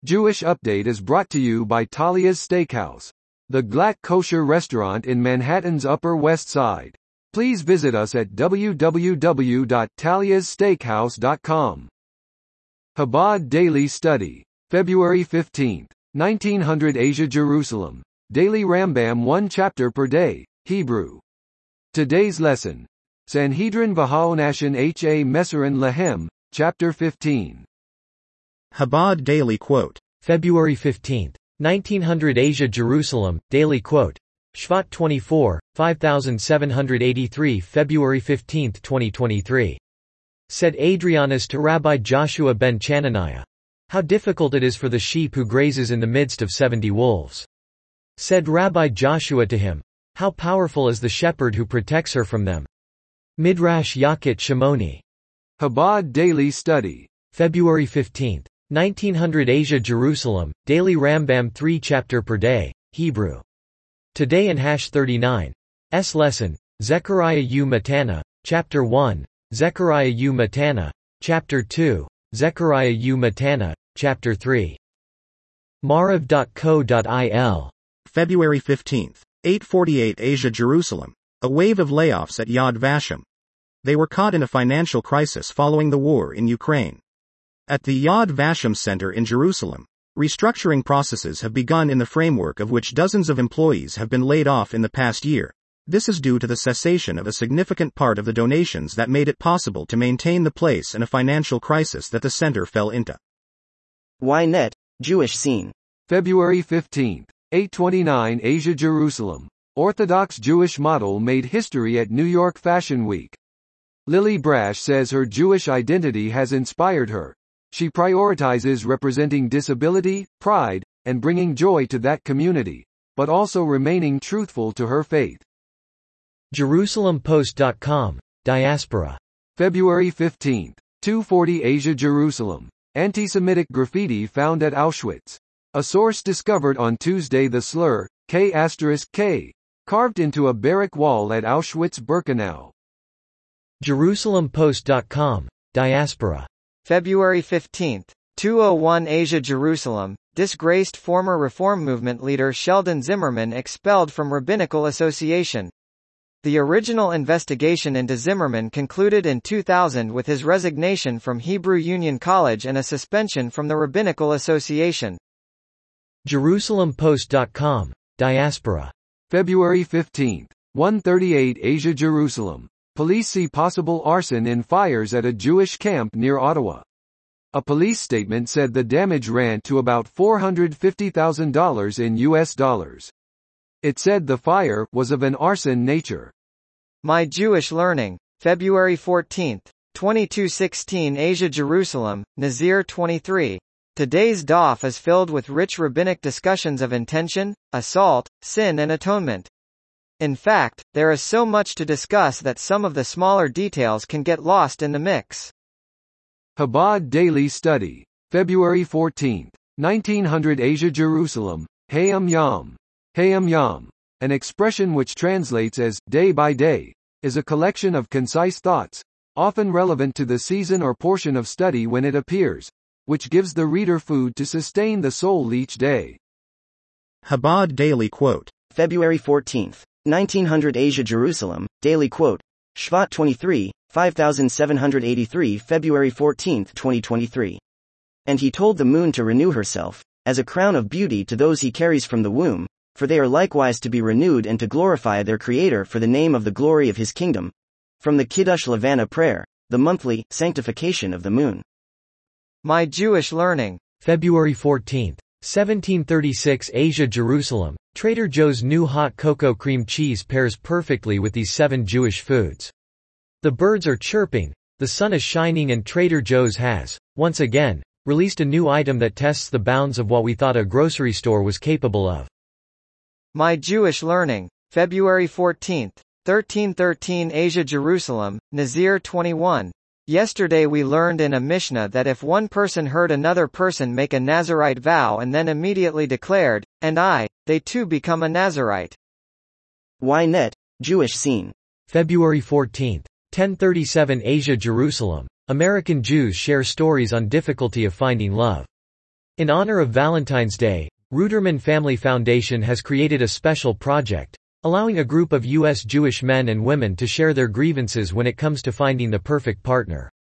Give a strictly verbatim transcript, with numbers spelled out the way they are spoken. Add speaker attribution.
Speaker 1: Jewish Update is brought to you by Talia's Steakhouse, the Glatt kosher restaurant in Manhattan's Upper West Side. Please visit us at w w w dot talias steakhouse dot com. Chabad Daily Study. February fifteenth, nineteen hundred Asia Jerusalem. Daily Rambam one chapter per day, Hebrew. Today's lesson. Sanhedrin V'Ha'onashin Ha Mesarin Lahem, Chapter fifteen.
Speaker 2: Chabad Daily Quote.
Speaker 3: February fifteenth, nineteen hundred Asia Jerusalem, Daily Quote. Shvat twenty-four, five thousand seven hundred eighty-three February fifteenth, twenty twenty-three. Said Adrianus to Rabbi Joshua ben Chananiah, "How difficult it is for the sheep who grazes in the midst of seventy wolves." Said Rabbi Joshua to him, "How powerful is the shepherd who protects her from them." Midrash Yakut Shimoni.
Speaker 1: Chabad Daily Study.
Speaker 3: February fifteenth, nineteen hundred Asia Jerusalem, Daily Rambam three chapter per day, Hebrew. Today in Hash thirty-nine. S lesson, Zechariah U Matana, Chapter one, Zechariah U Matana, Chapter two, Zechariah U Matana, Chapter three. Marav dot co dot il.
Speaker 2: February fifteenth, eight forty-eight Asia Jerusalem. A wave of layoffs at Yad Vashem. They were caught in a financial crisis following the war in Ukraine. At the Yad Vashem Center in Jerusalem, restructuring processes have begun in the framework of which dozens of employees have been laid off in the past year. This is due to the cessation of a significant part of the donations that made it possible to maintain the place in a financial crisis that the center fell into.
Speaker 4: Ynet, Jewish Scene.
Speaker 1: February fifteenth, eight twenty-nine Asia Jerusalem. Orthodox Jewish model made history at New York Fashion Week. Lily Brash says her Jewish identity has inspired her. She prioritizes representing disability, pride, and bringing joy to that community, but also remaining truthful to her faith.
Speaker 3: Jerusalem Post dot com, Diaspora.
Speaker 1: February fifteenth, two forty Asia Jerusalem. Anti-Semitic graffiti found at Auschwitz. A source discovered on Tuesday the slur, K K, carved into a barrack wall at Auschwitz-Birkenau.
Speaker 3: Jerusalem Post dot com, Diaspora.
Speaker 4: February fifteenth, two oh one Asia Jerusalem. Disgraced former Reform Movement leader Sheldon Zimmerman expelled from Rabbinical Association. The original investigation into Zimmerman concluded in two thousand with his resignation from Hebrew Union College and a suspension from the Rabbinical Association.
Speaker 3: Jerusalem Post dot com, Diaspora.
Speaker 1: February fifteenth, one thirty-eight Asia Jerusalem. Police see possible arson in fires at a Jewish camp near Ottawa. A police statement said the damage ran to about four hundred fifty thousand dollars in U S dollars. It said the fire was of an arson nature.
Speaker 4: My Jewish Learning. February fourteenth, twenty-two sixteen Asia Jerusalem, Nazir twenty-three. Today's daf is filled with rich rabbinic discussions of intention, assault, sin and atonement. In fact, there is so much to discuss that some of the smaller details can get lost in the mix.
Speaker 1: Chabad Daily Study. February fourteenth, nineteen hundred Asia Jerusalem, Hayam Yam. Hayam Yam, an expression which translates as, day by day, is a collection of concise thoughts, often relevant to the season or portion of study when it appears, which gives the reader food to sustain the soul each day.
Speaker 2: Chabad Daily Quote.
Speaker 4: February fourteenth, nineteen hundred Asia Jerusalem, Daily Quote. Shvat twenty-three, five thousand seven hundred eighty-three February fourteenth, twenty twenty-three. And he told the moon to renew herself, as a crown of beauty to those he carries from the womb, for they are likewise to be renewed and to glorify their Creator for the name of the glory of his kingdom. From the Kiddush Levana prayer, the monthly sanctification of the moon. My Jewish Learning.
Speaker 3: February fourteenth, seventeen thirty-six Asia Jerusalem. Trader Joe's new hot cocoa cream cheese pairs perfectly with these seven Jewish foods. The birds are chirping, the sun is shining, and Trader Joe's has, once again, released a new item that tests the bounds of what we thought a grocery store was capable of.
Speaker 4: My Jewish Learning. February fourteenth, thirteen thirteen Asia Jerusalem, Nazir twenty-one. Yesterday we learned in a Mishnah that if one person heard another person make a Nazirite vow and then immediately declared, "And I," they too become a Nazirite. Ynet, Jewish Scene.
Speaker 3: February fourteenth, ten thirty-seven Asia Jerusalem. American Jews share stories on difficulty of finding love. In honor of Valentine's Day, Ruderman Family Foundation has created a special project, allowing a group of U S Jewish men and women to share their grievances when it comes to finding the perfect partner.